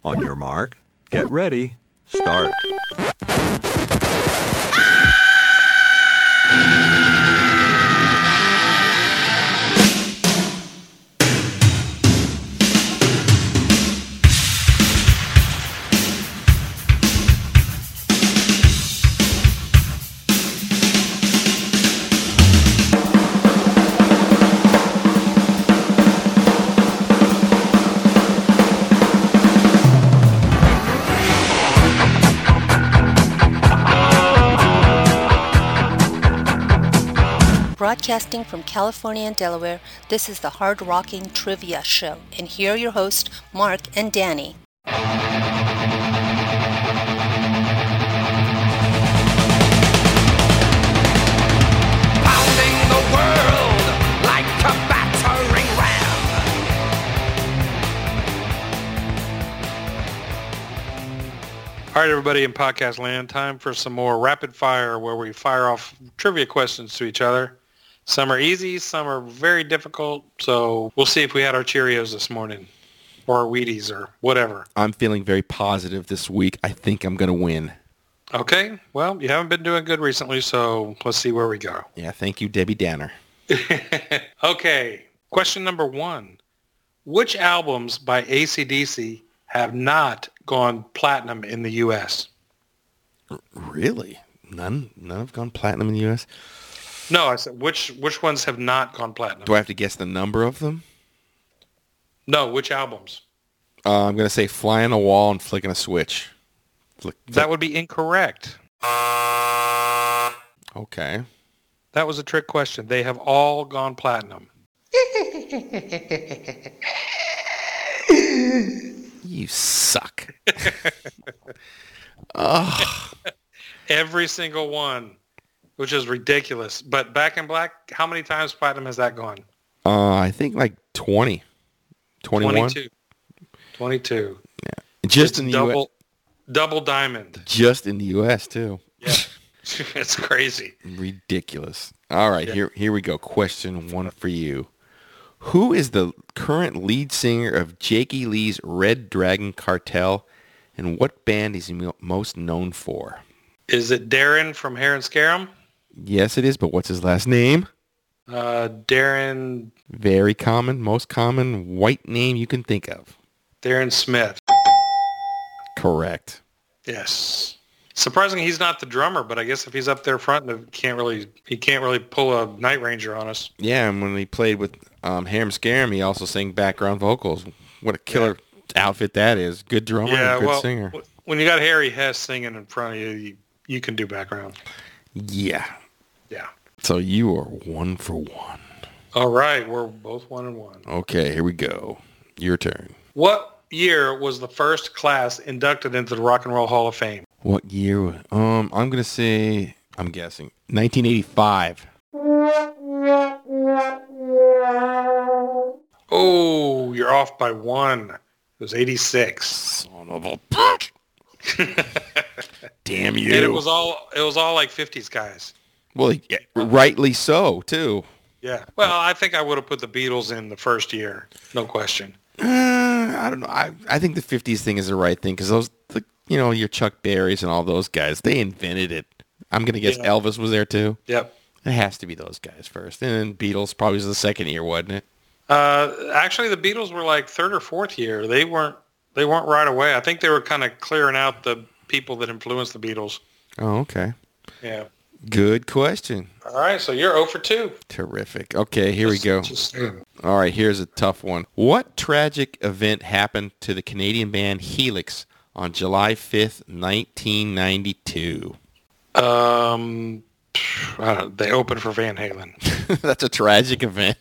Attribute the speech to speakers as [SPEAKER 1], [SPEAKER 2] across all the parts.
[SPEAKER 1] On your mark, get ready, start.
[SPEAKER 2] Broadcasting from California and Delaware, this is the Hard Rocking Trivia Show, and here are your hosts, Mark and Danny.
[SPEAKER 3] Pounding the world like a battering ram.
[SPEAKER 4] All right, everybody in podcast land, time for some more rapid fire where we fire off trivia questions to each other. Some are easy, some are very difficult, so we'll see if we had our Cheerios this morning or our Wheaties or whatever.
[SPEAKER 5] I'm feeling very positive this week. I think I'm going to win.
[SPEAKER 4] Okay, well, you haven't been doing good recently, so let's see where we go.
[SPEAKER 5] Yeah, thank you, Debbie Danner.
[SPEAKER 4] Okay, question number 1. Which albums by AC/DC have not gone platinum in the U.S.?
[SPEAKER 5] Really? None have gone platinum in the U.S.?
[SPEAKER 4] No, I said which ones have not gone platinum?
[SPEAKER 5] Do I have to guess the number of them?
[SPEAKER 4] No, which albums?
[SPEAKER 5] I'm going to say Fly on a Wall and Flicking a Switch.
[SPEAKER 4] That would be incorrect.
[SPEAKER 5] Okay.
[SPEAKER 4] That was a trick question. They have all gone platinum.
[SPEAKER 5] You suck. Ugh.
[SPEAKER 4] Every single one, which is ridiculous. But Back in Black, how many times platinum has that gone?
[SPEAKER 5] I think like 20. 21?
[SPEAKER 4] 22.
[SPEAKER 5] Yeah. Just
[SPEAKER 4] It's
[SPEAKER 5] in the
[SPEAKER 4] double,
[SPEAKER 5] U.S.
[SPEAKER 4] double diamond.
[SPEAKER 5] Just in the U.S. too.
[SPEAKER 4] Yeah. It's crazy.
[SPEAKER 5] Ridiculous. All right,
[SPEAKER 4] Yeah.
[SPEAKER 5] here we go. Question 1 for you. Who is the current lead singer of Jakey Lee's Red Dragon Cartel, and what band is he most known for?
[SPEAKER 4] Is it Darren from Hair and Scarum?
[SPEAKER 5] Yes, it is, but what's his last name?
[SPEAKER 4] Darren
[SPEAKER 5] Very common, most common white name you can think of.
[SPEAKER 4] Smith.
[SPEAKER 5] Correct.
[SPEAKER 4] Yes. Surprisingly, he's not the drummer, but I guess if he's up there front, he can't really pull a Night Ranger on us.
[SPEAKER 5] Yeah, and when he played with Ham Scarum, he also sang background vocals. What a killer outfit that is. Good drummer and good singer.
[SPEAKER 4] When you got Harry Hess singing in front of you, you can do background.
[SPEAKER 5] Yeah.
[SPEAKER 4] Yeah.
[SPEAKER 5] So you are 1 for 1.
[SPEAKER 4] All right, we're both 1-1.
[SPEAKER 5] Okay, here we go. Your turn.
[SPEAKER 4] What year was the first class inducted into the Rock and Roll Hall of Fame?
[SPEAKER 5] What year? I'm going to say, I'm guessing, 1985.
[SPEAKER 4] Oh, you're off by 1. It was 86.
[SPEAKER 5] Son of a bitch. Damn you.
[SPEAKER 4] And it was all like 50s guys.
[SPEAKER 5] Well, yeah, rightly so, too.
[SPEAKER 4] Yeah. Well, I think I would have put the Beatles in the first year. No question.
[SPEAKER 5] I don't know. I think the 50s thing is the right thing because your Chuck Berrys and all those guys, they invented it. I'm going to guess Elvis was there, too.
[SPEAKER 4] Yep.
[SPEAKER 5] It has to be those guys first. And then Beatles probably was the second year, wasn't it?
[SPEAKER 4] Actually, the Beatles were like third or fourth year. They weren't right away. I think they were kind of clearing out the people that influenced the Beatles.
[SPEAKER 5] Oh, okay.
[SPEAKER 4] Yeah.
[SPEAKER 5] Good question.
[SPEAKER 4] All right, so you're 0 for 2.
[SPEAKER 5] Terrific. Okay, here we go. All right, here's a tough one. What tragic event happened to the Canadian band Helix on July 5th, 1992?
[SPEAKER 4] I don't know, they opened for Van Halen.
[SPEAKER 5] That's a tragic event.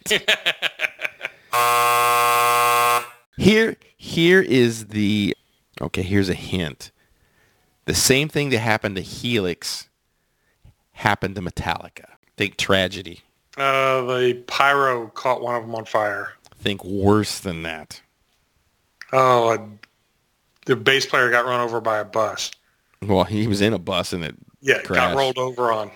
[SPEAKER 5] Here is the... Okay, here's a hint. The same thing that happened to Helix happened to Metallica. Think tragedy.
[SPEAKER 4] The pyro caught one of them on fire.
[SPEAKER 5] Think worse than that.
[SPEAKER 4] Oh, the bass player got run over by a bus.
[SPEAKER 5] Well, he was in a bus and it crashed.
[SPEAKER 4] Got rolled over on.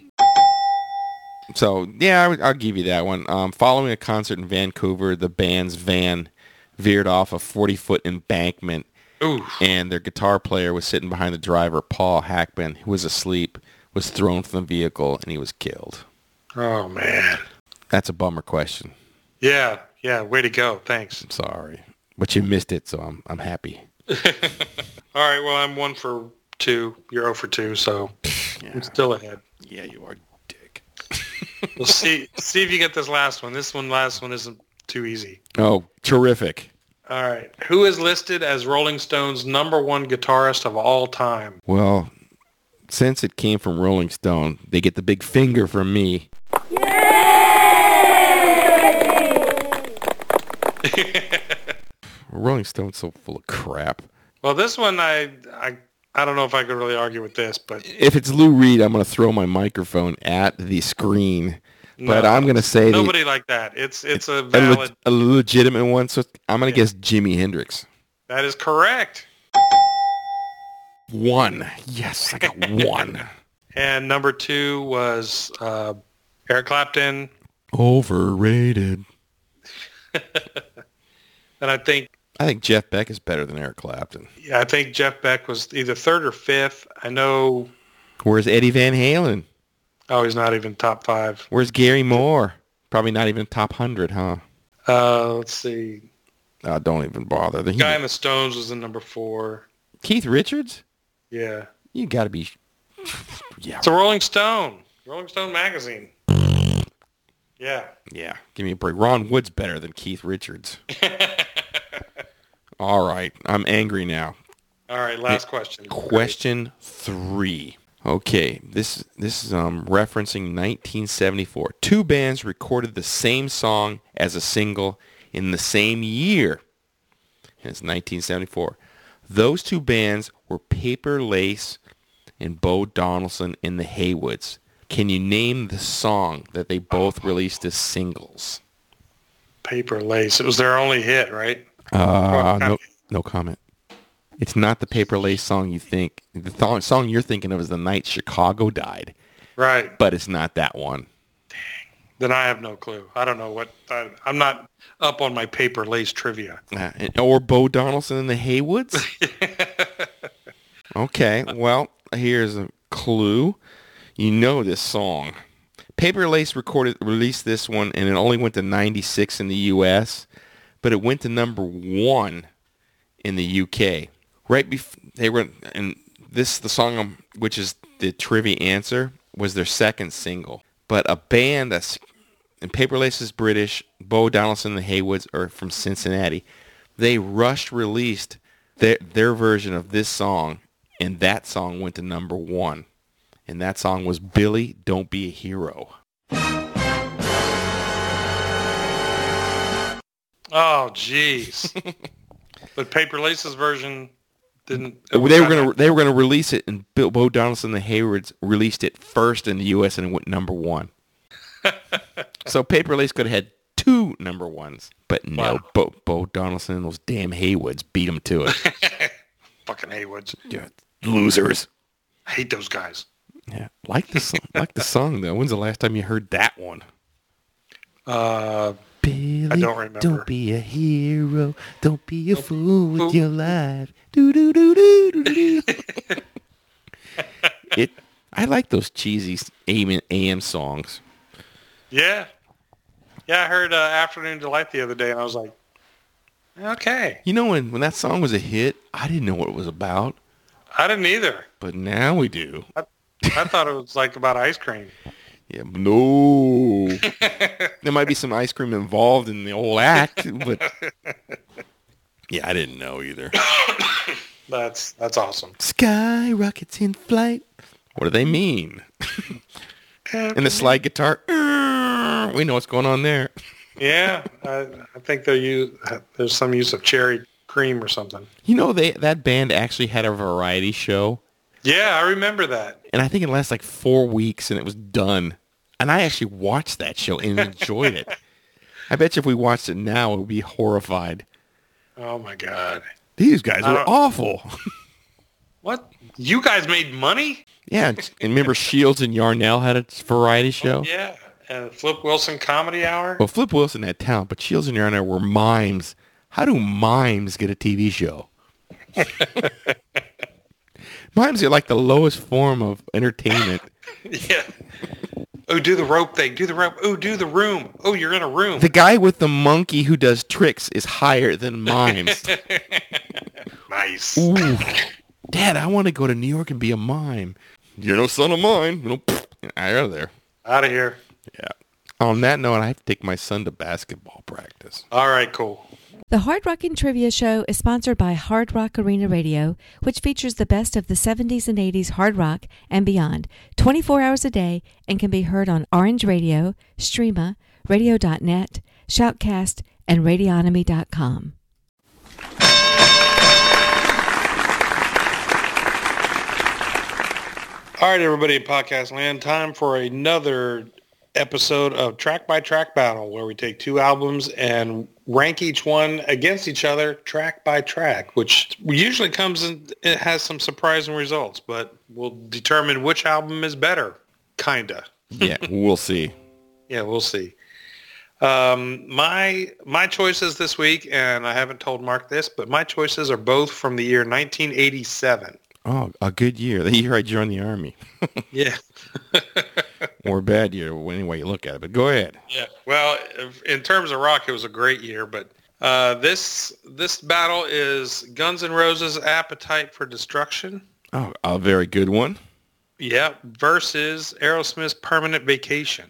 [SPEAKER 5] So, yeah, I'll give you that one. Following a concert in Vancouver, the band's van veered off a 40-foot embankment
[SPEAKER 4] Ooh.
[SPEAKER 5] And their guitar player was sitting behind the driver, Paul Hackman, who was asleep, was thrown from the vehicle, and he was killed.
[SPEAKER 4] Oh, man.
[SPEAKER 5] That's a bummer question.
[SPEAKER 4] Yeah. Way to go. Thanks.
[SPEAKER 5] I'm sorry. But you missed it, so I'm happy.
[SPEAKER 4] All right. Well, I'm 1 for 2. You're 0 for 2, so I'm still ahead.
[SPEAKER 5] Yeah, you are, dick.
[SPEAKER 4] We'll see if you get this last one. Last one isn't too easy.
[SPEAKER 5] Oh, terrific.
[SPEAKER 4] All right. Who is listed as Rolling Stone's #1 guitarist of all time?
[SPEAKER 5] Well, since it came from Rolling Stone, they get the big finger from me. Rolling Stone's so full of crap.
[SPEAKER 4] Well, this one, I don't know if I could really argue with this, but
[SPEAKER 5] If it's Lou Reed, I'm going to throw my microphone at the screen. But I'm going to say
[SPEAKER 4] nobody like that. It's a valid.
[SPEAKER 5] a legitimate one. So I'm going to guess Jimi Hendrix.
[SPEAKER 4] That is correct.
[SPEAKER 5] 1. Yes, I got 1.
[SPEAKER 4] And #2 was Eric Clapton.
[SPEAKER 5] Overrated.
[SPEAKER 4] And I think
[SPEAKER 5] Jeff Beck is better than Eric Clapton.
[SPEAKER 4] Yeah, I think Jeff Beck was either 3rd or 5th. I know.
[SPEAKER 5] Where's Eddie Van Halen?
[SPEAKER 4] Oh, he's not even top 5.
[SPEAKER 5] Where's Gary Moore? Probably not even top 100, huh?
[SPEAKER 4] Let's see.
[SPEAKER 5] Don't even bother.
[SPEAKER 4] The guy in the Stones was in #4.
[SPEAKER 5] Keith Richards?
[SPEAKER 4] Yeah.
[SPEAKER 5] You got to be... Yeah.
[SPEAKER 4] It's a Rolling Stone. Rolling Stone magazine. Yeah.
[SPEAKER 5] Yeah. Give me a break. Ron Wood's better than Keith Richards. All right. I'm angry now.
[SPEAKER 4] All right. Last question.
[SPEAKER 5] Question 3. Okay. This is referencing 1974. 2 bands recorded the same song as a single in the same year. And it's 1974. Those 2 bands were Paper Lace and Bo Donaldson and the Haywoods. Can you name the song that they both released as singles?
[SPEAKER 4] Paper Lace. It was their only hit, right?
[SPEAKER 5] No comment. It's not the Paper Lace song you think. The song you're thinking of is The Night Chicago Died.
[SPEAKER 4] Right.
[SPEAKER 5] But it's not that one.
[SPEAKER 4] Then I have no clue. I don't know what. I'm not up on my Paper Lace trivia.
[SPEAKER 5] Or Bo Donaldson and the Haywoods? Okay, well, here's a clue. You know this song. Paper Lace released this one, and it only went to 96 in the U.S., but it went to #1 in the UK. Right before they were, and the song, which is the trivia answer, was their second single. But a band and Paper Lace is British, Bo Donaldson and the Haywoods are from Cincinnati. They released their version of this song, and that song went to #1. And that song was Billy, Don't Be a Hero.
[SPEAKER 4] Oh, jeez. But Paper Lace's version didn't.
[SPEAKER 5] They were gonna release it, and Bo Donaldson and the Haywoods released it first in the U.S. and it went #1. So Paper Lace could have had 2 #1s, but no, wow. Bo Donaldson and those damn Haywoods beat them to it.
[SPEAKER 4] Fucking Haywoods.
[SPEAKER 5] Yeah, losers.
[SPEAKER 4] I hate those guys.
[SPEAKER 5] Yeah, like the song though. When's the last time you heard that one? Billy,
[SPEAKER 4] I don't remember.
[SPEAKER 5] Don't be a hero. Don't be a fool with your life. Do do do do do do. I like those cheesy AM songs.
[SPEAKER 4] Yeah. Yeah, I heard Afternoon Delight the other day, and I was like, okay.
[SPEAKER 5] You know, when that song was a hit, I didn't know what it was about.
[SPEAKER 4] I didn't either.
[SPEAKER 5] But now we do.
[SPEAKER 4] I thought it was like about ice cream.
[SPEAKER 5] Yeah, no. There might be some ice cream involved in the whole act, but yeah, I didn't know either.
[SPEAKER 4] That's awesome.
[SPEAKER 5] Sky rockets in flight. What do they mean? And the slide guitar. We know what's going on there.
[SPEAKER 4] Yeah, I think there's some use of cherry cream or something.
[SPEAKER 5] You know, that band actually had a variety show.
[SPEAKER 4] Yeah, I remember that.
[SPEAKER 5] And I think it lasted like 4 weeks and it was done. And I actually watched that show and enjoyed it. I bet you if we watched it now, we would be horrified.
[SPEAKER 4] Oh, my God.
[SPEAKER 5] These guys were awful.
[SPEAKER 4] What? You guys made money?
[SPEAKER 5] Yeah. And remember Shields and Yarnell had a variety show?
[SPEAKER 4] Oh, yeah. And Flip Wilson Comedy Hour?
[SPEAKER 5] Well, Flip Wilson had talent, but Shields and Yarnell were mimes. How do mimes get a TV show? Mimes are like the lowest form of entertainment.
[SPEAKER 4] Yeah. Oh, do the rope thing. Do the rope. Oh, do the room. Oh, you're in a room.
[SPEAKER 5] The guy with the monkey who does tricks is higher than mimes.
[SPEAKER 4] Nice.
[SPEAKER 5] Ooh. Dad, I want to go to New York and be a mime. You're no son of mine. Out of there.
[SPEAKER 4] Out of here.
[SPEAKER 5] Yeah. On that note, I have to take my son to basketball practice.
[SPEAKER 4] All right, cool.
[SPEAKER 6] The Hard Rockin' Trivia Show is sponsored by Hard Rock Arena Radio, which features the best of the 70s and 80s hard rock and beyond, 24 hours a day, and can be heard on Orange Radio, Streama, Radio.net, Shoutcast, and Radionomy.com.
[SPEAKER 4] All right, everybody in podcast land, time for another episode of Track by Track Battle, where we take two albums and rank each one against each other track by track, which usually comes in, it has some surprising results, but we'll determine which album is better, kinda.
[SPEAKER 5] Yeah, we'll see.
[SPEAKER 4] Yeah, we'll see. My choices this week, and I haven't told Mark this, but my choices are both from the year 1987.
[SPEAKER 5] Oh, a good year. The year I joined the Army.
[SPEAKER 4] Yeah.
[SPEAKER 5] Or a bad year, any way you look at it. But go ahead.
[SPEAKER 4] Yeah. Well, in terms of rock, it was a great year, but this battle is Guns N' Roses' Appetite for Destruction.
[SPEAKER 5] Oh, a very good one.
[SPEAKER 4] Yeah. Versus Aerosmith's Permanent Vacation.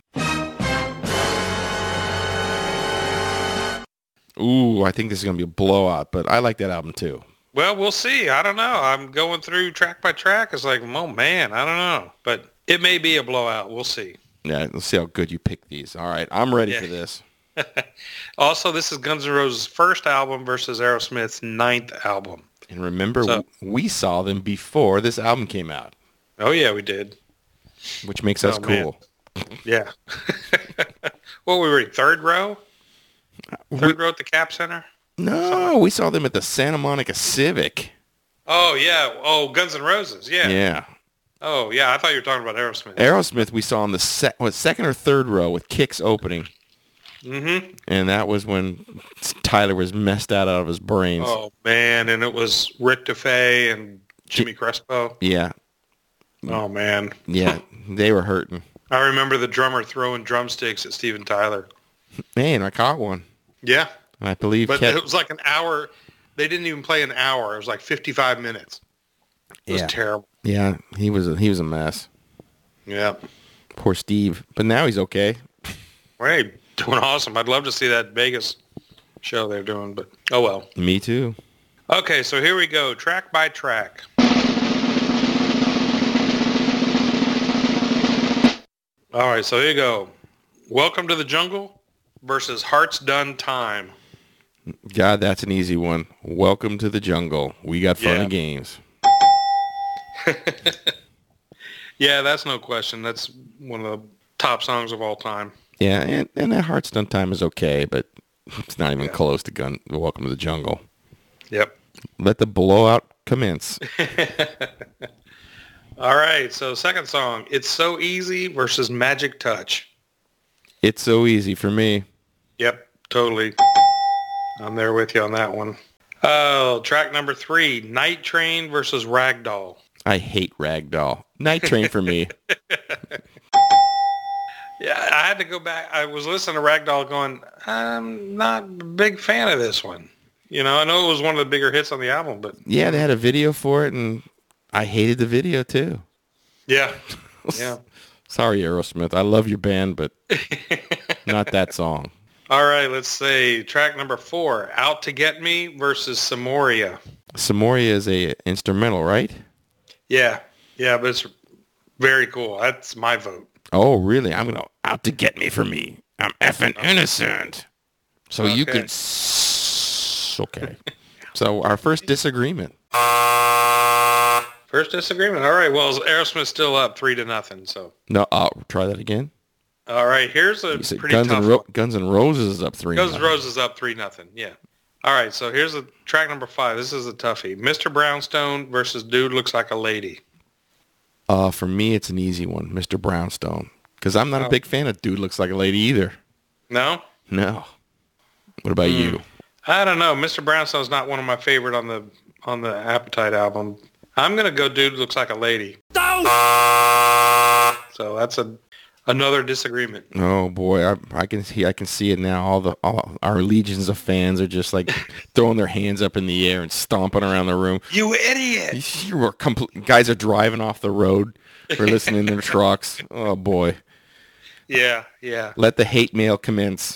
[SPEAKER 5] Ooh, I think this is going to be a blowout, but I like that album too.
[SPEAKER 4] Well, we'll see. I don't know. I'm going through track by track. It's like, oh, man, I don't know. But it may be a blowout. We'll see.
[SPEAKER 5] Yeah, let's see how good you pick these. All right, I'm ready for this.
[SPEAKER 4] Also, this is Guns N' Roses' first album versus Aerosmith's 9th album.
[SPEAKER 5] And remember, we saw them before this album came out.
[SPEAKER 4] Oh, yeah, we did.
[SPEAKER 5] Which makes us cool.
[SPEAKER 4] Man. Yeah. What were we, third row? Third row at the Cap Center?
[SPEAKER 5] No, we saw them at the Santa Monica Civic.
[SPEAKER 4] Oh, yeah. Oh, Guns N' Roses. Yeah.
[SPEAKER 5] Yeah.
[SPEAKER 4] Oh, yeah. I thought you were talking about Aerosmith.
[SPEAKER 5] Aerosmith we saw on the second or third row with Kix opening. Mm-hmm. And that was when Tyler was messed out of his brains.
[SPEAKER 4] Oh, man. And it was Rick DeFay and Jimmy Crespo.
[SPEAKER 5] Yeah.
[SPEAKER 4] Oh, man.
[SPEAKER 5] Yeah, they were hurting.
[SPEAKER 4] I remember the drummer throwing drumsticks at Steven Tyler.
[SPEAKER 5] Man, I caught one.
[SPEAKER 4] Yeah.
[SPEAKER 5] I believe.
[SPEAKER 4] But it was like an hour. They didn't even play an hour. It was like 55 minutes. It was terrible.
[SPEAKER 5] Yeah, he was a mess.
[SPEAKER 4] Yeah.
[SPEAKER 5] Poor Steve. But now he's okay.
[SPEAKER 4] Hey, doing awesome. I'd love to see that Vegas show they're doing, but oh well.
[SPEAKER 5] Me too.
[SPEAKER 4] Okay, so here we go. Track by track. All right, so here you go. Welcome to the Jungle versus Heart's Done Time.
[SPEAKER 5] God, that's an easy one. Welcome to the Jungle. We got fun and games.
[SPEAKER 4] Yeah, that's no question. That's one of the top songs of all time.
[SPEAKER 5] Yeah, and that Heart's Done Time is okay, but it's not even close to Welcome to the Jungle.
[SPEAKER 4] Yep.
[SPEAKER 5] Let the blowout commence.
[SPEAKER 4] All right, so second song, It's So Easy versus Magic Touch.
[SPEAKER 5] It's so easy for me.
[SPEAKER 4] Yep, totally. I'm there with you on that one. Oh, track number 3, Night Train versus Ragdoll.
[SPEAKER 5] I hate Ragdoll. Night Train for me.
[SPEAKER 4] Yeah, I had to go back. I was listening to Ragdoll going, I'm not a big fan of this one. You know, I know it was one of the bigger hits on the album, but...
[SPEAKER 5] Yeah, they had a video for it, and I hated the video, too.
[SPEAKER 4] Yeah, yeah.
[SPEAKER 5] Sorry, Aerosmith. I love your band, but not that song.
[SPEAKER 4] All right, let's say track number 4, Out to Get Me versus Samoria.
[SPEAKER 5] Samoria is a instrumental, right?
[SPEAKER 4] Yeah, but it's very cool. That's my vote.
[SPEAKER 5] Oh, really? I'm going to Out to Get Me for me. I'm effing innocent. So you can... Okay. So our first disagreement.
[SPEAKER 4] First disagreement. All right. Well, Aerosmith's still up 3-0. So
[SPEAKER 5] no, try that again.
[SPEAKER 4] All right. Here's a pretty tough one.
[SPEAKER 5] Guns N' Roses is up 3-0.
[SPEAKER 4] Guns N' Roses up 3-0. Yeah. All right. So here's the track number 5. This is a toughie. Mr. Brownstone versus Dude Looks Like a Lady.
[SPEAKER 5] For me, it's an easy one, Mr. Brownstone, because I'm not a big fan of Dude Looks Like a Lady either.
[SPEAKER 4] No.
[SPEAKER 5] What about you?
[SPEAKER 4] I don't know. Mr. Brownstone's not one of my favorite on the on the Appetite album. I'm going to go Dude Looks Like a Lady. So that's another disagreement.
[SPEAKER 5] Oh boy, I can see it now. All our legions of fans are just like throwing their hands up in the air and stomping around the room.
[SPEAKER 4] You idiot!
[SPEAKER 5] Guys are driving off the road for listening to their trucks. Oh boy.
[SPEAKER 4] Yeah.
[SPEAKER 5] Let the hate mail commence.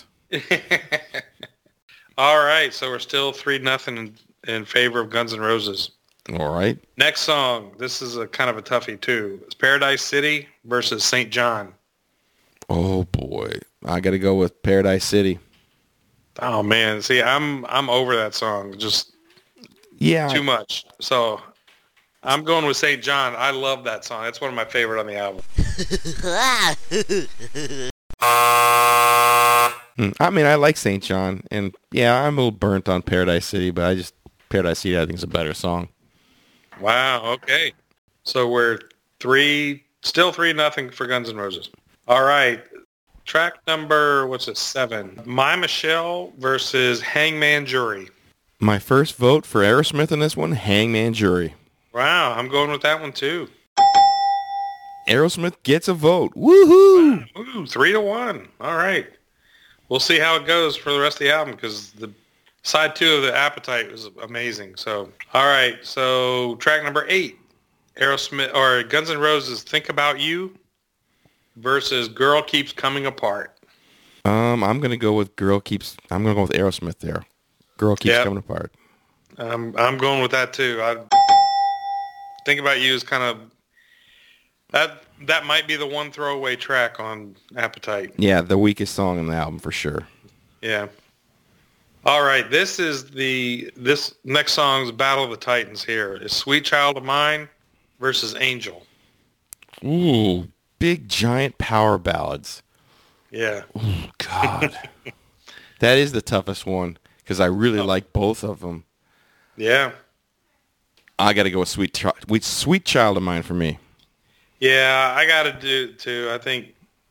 [SPEAKER 4] All right, so we're still 3-0 in favor of Guns N' Roses.
[SPEAKER 5] All right.
[SPEAKER 4] Next song. This is a kind of a toughie too. It's Paradise City versus St. John.
[SPEAKER 5] Oh boy, I got to go with Paradise City.
[SPEAKER 4] Oh man, see, I'm over that song. Just too much. So I'm going with St. John. I love that song. It's one of my favorite on the album.
[SPEAKER 5] I mean, I like St. John, and yeah, I'm a little burnt on Paradise City, but Paradise City I think is a better song.
[SPEAKER 4] Wow. Okay. So we're still 3-0 for Guns N' Roses. All right. Track number, 7? My Michelle versus Hangman Jury.
[SPEAKER 5] My first vote for Aerosmith in this one, Hangman Jury.
[SPEAKER 4] Wow. I'm going with that one too.
[SPEAKER 5] Aerosmith gets a vote. Woohoo!
[SPEAKER 4] Wow. Ooh, 3-1. All right. We'll see how it goes for the rest of the album because the side 2 of the Appetite was amazing. So, all right. So track number 8, Aerosmith or Guns N' Roses, Think About You versus Girl Keeps Coming Apart.
[SPEAKER 5] I'm going to go with Aerosmith there. Girl Keeps Coming Apart.
[SPEAKER 4] I'm going with that too. Think About You is kind of that might be the one throwaway track on Appetite.
[SPEAKER 5] Yeah, the weakest song on the album for sure.
[SPEAKER 4] Yeah. All right, this next song's Battle of the Titans here. Is Sweet Child of Mine versus Angel.
[SPEAKER 5] Ooh, big giant power ballads.
[SPEAKER 4] Yeah.
[SPEAKER 5] Oh, God. That is the toughest one because I really like both of them.
[SPEAKER 4] Yeah.
[SPEAKER 5] I got to go with Sweet Child of Mine for me.
[SPEAKER 4] Yeah, I got to do too. I think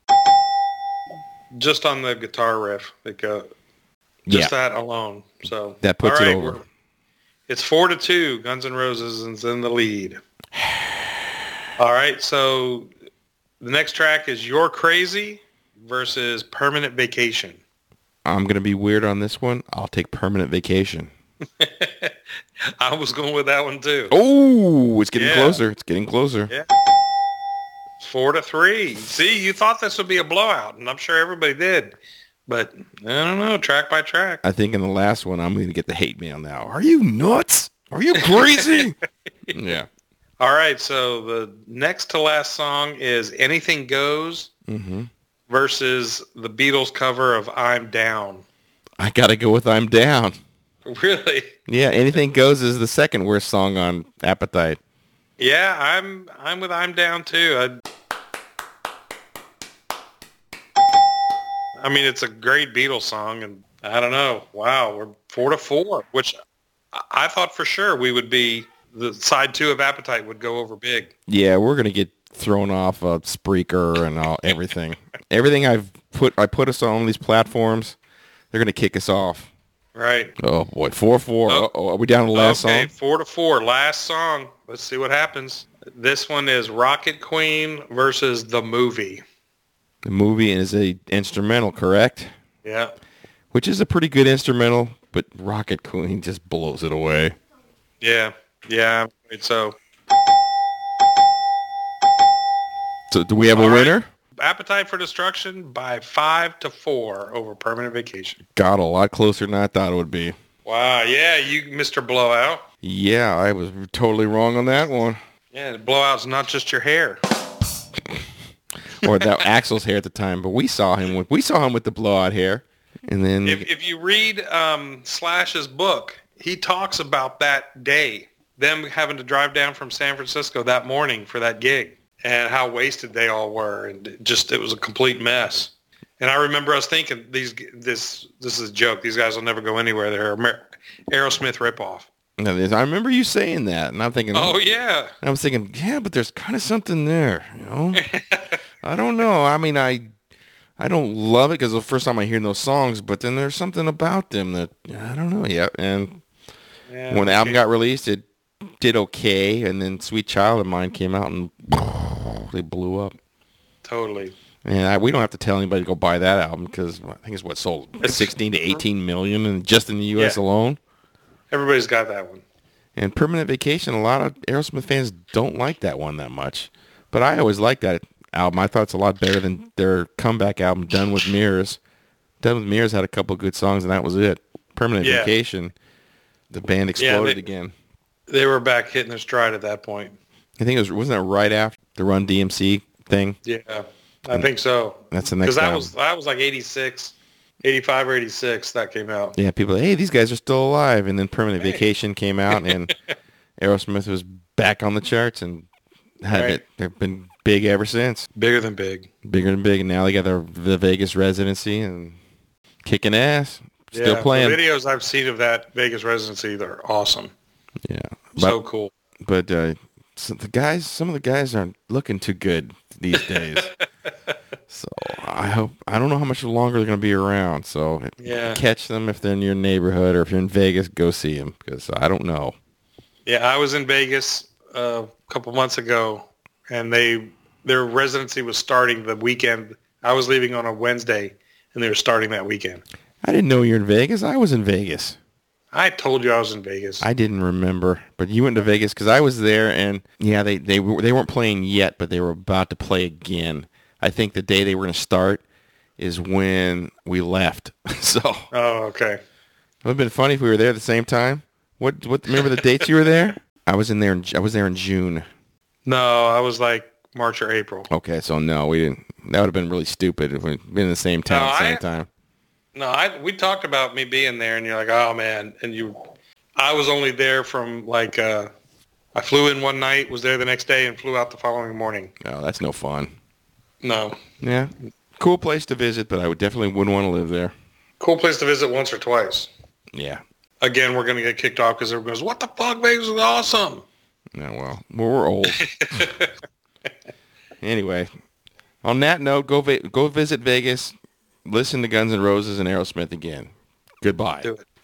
[SPEAKER 4] just on the guitar riff, that alone. So
[SPEAKER 5] that puts it over.
[SPEAKER 4] It's 4-2. Guns N' Roses is in the lead. All right, so the next track is You're Crazy versus Permanent Vacation.
[SPEAKER 5] I'm going to be weird on this one. I'll take Permanent Vacation.
[SPEAKER 4] I was going with that one too.
[SPEAKER 5] Oh, it's getting closer. It's getting closer.
[SPEAKER 4] Yeah. 4-3. See, you thought this would be a blowout, and I'm sure everybody did. But, I don't know, track by track.
[SPEAKER 5] I think in the last one, I'm going to get the hate mail now. Are you nuts? Are you crazy? Yeah.
[SPEAKER 4] All right, so the next to last song is Anything Goes versus the Beatles cover of I'm Down.
[SPEAKER 5] I got to go with I'm Down.
[SPEAKER 4] Really?
[SPEAKER 5] Yeah, Anything Goes is the second worst song on Appetite.
[SPEAKER 4] Yeah, I'm with I'm Down too. I mean, it's a great Beatles song, and I don't know. Wow, we're 4-4, which I thought for sure we would be. The side 2 of Appetite would go over big.
[SPEAKER 5] Yeah, we're gonna get thrown off of Spreaker and everything. Everything I put us on these platforms, they're gonna kick us off.
[SPEAKER 4] Right.
[SPEAKER 5] Oh boy, 4-4. Oh, are we down to the last song?
[SPEAKER 4] Okay, 4-4. Last song. Let's see what happens. This one is Rocket Queen versus The Movie.
[SPEAKER 5] The Movie is a instrumental, correct?
[SPEAKER 4] Yeah.
[SPEAKER 5] Which is a pretty good instrumental, but Rocket Queen just blows it away.
[SPEAKER 4] Yeah. Yeah. So
[SPEAKER 5] do we have a winner?
[SPEAKER 4] Appetite for Destruction by 5-4 over Permanent Vacation.
[SPEAKER 5] Got a lot closer than I thought it would be.
[SPEAKER 4] Wow. Yeah, you Mr. Blowout.
[SPEAKER 5] Yeah, I was totally wrong on that one.
[SPEAKER 4] Yeah, the blowout's not just your hair.
[SPEAKER 5] Or that Axl's hair at the time, but we saw him with the blowout hair. And then
[SPEAKER 4] if you read Slash's book, he talks about that day, them having to drive down from San Francisco that morning for that gig, and how wasted they all were, and it was a complete mess. And I remember us thinking, this is a joke. These guys will never go anywhere. They're Aerosmith ripoff.
[SPEAKER 5] I remember you saying that, and I'm thinking,
[SPEAKER 4] oh yeah.
[SPEAKER 5] And I was thinking, yeah, but there's kind of something there, you know. I don't know. I mean, I don't love it because the first time I hear those songs, but then there's something about them that I don't know. Yeah, and when the album got released, it did okay, and then Sweet Child of Mine came out and they blew up.
[SPEAKER 4] Totally.
[SPEAKER 5] And we don't have to tell anybody to go buy that album because I think it's what sold 16 to 18 million and just in the U.S. alone.
[SPEAKER 4] Everybody's got that one.
[SPEAKER 5] And Permanent Vacation, a lot of Aerosmith fans don't like that one that much. But I always liked that album. I thought it's a lot better than their comeback album, Done With Mirrors. Done With Mirrors had a couple of good songs, and that was it. Permanent Vacation, the band exploded again.
[SPEAKER 4] They were back hitting their stride at that point.
[SPEAKER 5] I think wasn't that right after the Run DMC thing?
[SPEAKER 4] Yeah, I think so.
[SPEAKER 5] That's the next album.
[SPEAKER 4] Because that was like 86, 85 or 86 that came out.
[SPEAKER 5] Yeah, people, hey, these guys are still alive. And then Permanent Vacation came out, and Aerosmith was back on the charts, and they've been big ever since.
[SPEAKER 4] Bigger than big.
[SPEAKER 5] Bigger than big, and now they got the Vegas residency and kicking ass. Still playing.
[SPEAKER 4] The videos I've seen of that Vegas residency, they're awesome.
[SPEAKER 5] Yeah.
[SPEAKER 4] So cool.
[SPEAKER 5] But some of the guys aren't looking too good these days. So I don't know how much longer they're going to be around. So catch them if they're in your neighborhood, or if you're in Vegas, go see them, because I don't know.
[SPEAKER 4] Yeah, I was in Vegas a couple months ago, and their residency was starting the weekend. I was leaving on a Wednesday, and they were starting that weekend.
[SPEAKER 5] I didn't know you were in Vegas. I was in Vegas.
[SPEAKER 4] I told you I was in Vegas.
[SPEAKER 5] I didn't remember, but you went to Vegas because I was there, and they weren't playing yet, but they were about to play again. I think the day they were going to start is when we left. So.
[SPEAKER 4] Oh, okay.
[SPEAKER 5] It would have been funny if we were there at the same time. What? Remember the dates you were there? I was there in June.
[SPEAKER 4] No, I was like March or April.
[SPEAKER 5] Okay, so no, we didn't. That would have been really stupid if we'd been in the same town at the same time.
[SPEAKER 4] No, we talked about me being there, and you're like, oh man, I was only there from like, I flew in one night, was there the next day, and flew out the following morning.
[SPEAKER 5] No, that's no fun.
[SPEAKER 4] No.
[SPEAKER 5] Yeah, cool place to visit, but I definitely wouldn't want to live there.
[SPEAKER 4] Cool place to visit once or twice.
[SPEAKER 5] Yeah.
[SPEAKER 4] Again, we're going to get kicked off because everyone goes, what the fuck, Vegas is awesome.
[SPEAKER 5] Yeah, well, we're old. Anyway, on that note, go visit Vegas. Listen to Guns N' Roses and Aerosmith again. Goodbye.
[SPEAKER 4] Do it.